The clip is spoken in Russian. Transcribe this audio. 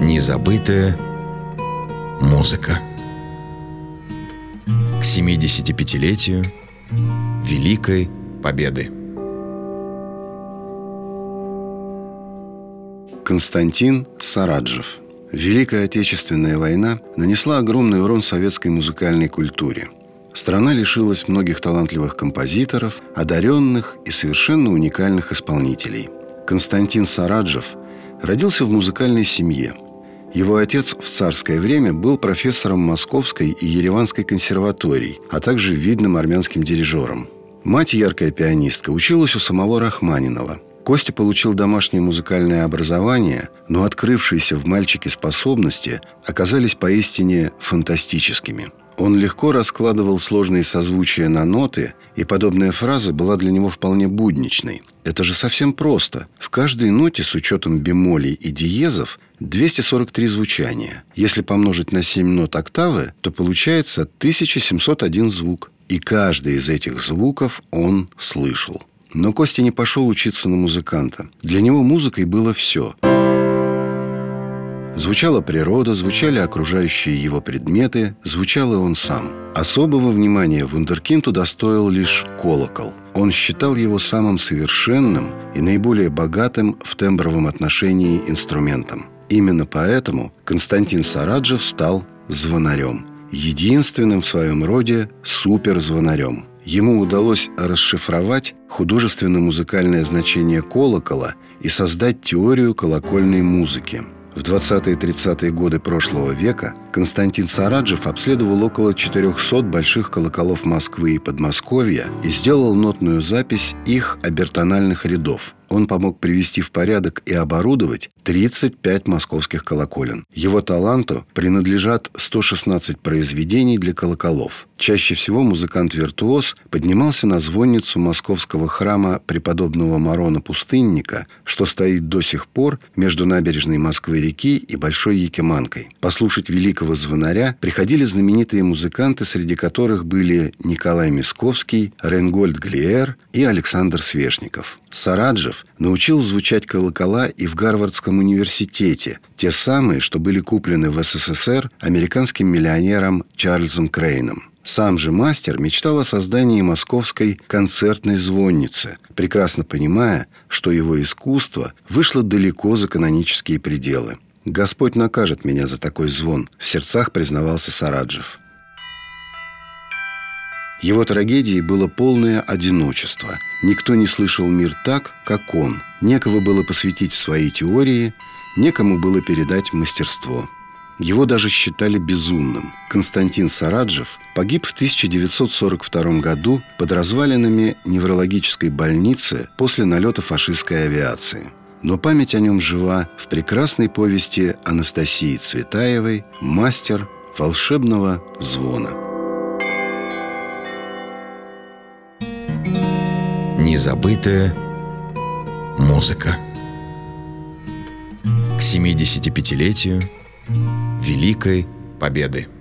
Незабытая музыка. К 75-летию Великой Победы. Константин Сараджев. Великая Отечественная война нанесла огромный урон советской музыкальной культуре. Страна лишилась многих талантливых композиторов, одаренных и совершенно уникальных исполнителей. Константин Сараджев родился в музыкальной семье. Его отец в царское время был профессором Московской и Ереванской консерваторий, а также видным армянским дирижером. Мать, яркая пианистка, училась у самого Рахманинова. Костя получил домашнее музыкальное образование, но открывшиеся в мальчике способности оказались поистине фантастическими. Он легко раскладывал сложные созвучия на ноты, и подобная фраза была для него вполне будничной. Это же совсем просто. В каждой ноте с учетом бемолей и диезов 243 звучания. Если помножить на 7 нот октавы, то получается 1701 звук. И каждый из этих звуков он слышал. Но Костя не пошел учиться на музыканта. Для него музыкой было все. Звучала природа, звучали окружающие его предметы, звучал и он сам. Особого внимания вундеркинду удостоил лишь колокол. Он считал его самым совершенным и наиболее богатым в тембровом отношении инструментом. Именно поэтому Константин Сараджев стал звонарем. Единственным в своем роде суперзвонарем. Ему удалось расшифровать художественно-музыкальное значение колокола и создать теорию колокольной музыки. В 20-30-е годы прошлого века Константин Сараджев обследовал около 400 больших колоколов Москвы и Подмосковья и сделал нотную запись их обертональных рядов. Он помог привести в порядок и оборудовать 35 московских колоколен. Его таланту принадлежат 116 произведений для колоколов. Чаще всего музыкант-виртуоз поднимался на звонницу московского храма преподобного Марона Пустынника, что стоит до сих пор между набережной Москвы-реки и Большой Якиманкой. Послушать великого звонаря приходили знаменитые музыканты, среди которых были Николай Мясковский, Рейнгольд Глиэр и Александр Свешников. Сараджев научил звучать колокола и в Гарвардском университете, те самые, что были куплены в СССР американским миллионером Чарльзом Крейном. Сам же мастер мечтал о создании московской концертной звонницы, прекрасно понимая, что его искусство вышло далеко за канонические пределы. «Господь накажет меня за такой звон», — в сердцах признавался Сараджев. Его трагедией было полное одиночество. Никто не слышал мир так, как он. Некого было посвятить в свои теории, некому было передать мастерство. Его даже считали безумным. Константин Сараджев погиб в 1942 году под развалинами неврологической больницы после налета фашистской авиации. Но память о нем жива в прекрасной повести Анастасии Цветаевой «Мастер волшебного звона». Незабытая музыка. К 75-летию Великой Победы.